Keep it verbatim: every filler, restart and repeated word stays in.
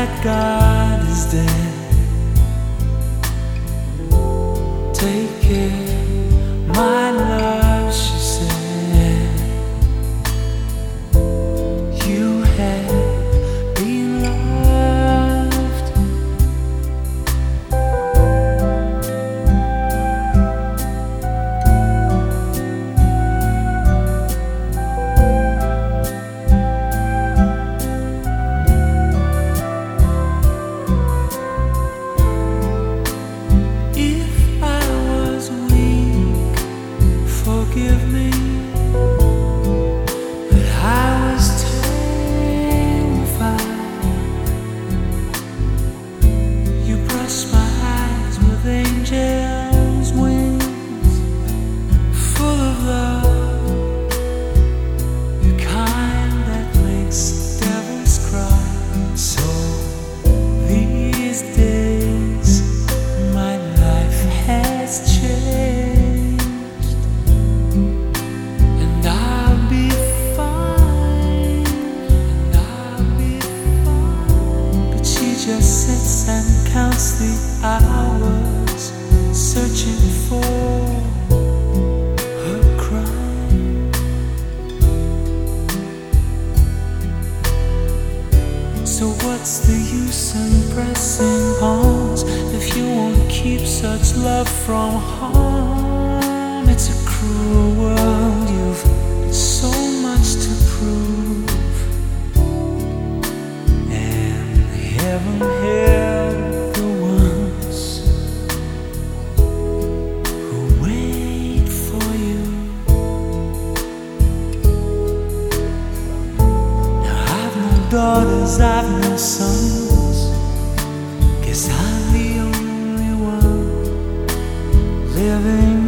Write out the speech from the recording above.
that God is dead. Take care, my love, she said. You have been loved. If I was weak, forgive me, but I was terrified. You brushed my eyes with angels' wings, full of love, the kind that makes devils cry. So these days my life has changed, and I'll be fine, and I'll be fine. But she just sits and counts the hours, searching for her crime. So what's the use in pressing pawns if you won't keep such love from harm? It's a cruel world, you've so much to prove, and heaven help the ones who wait for you. Now I've no daughters, I've no sons, guess I'm the only one living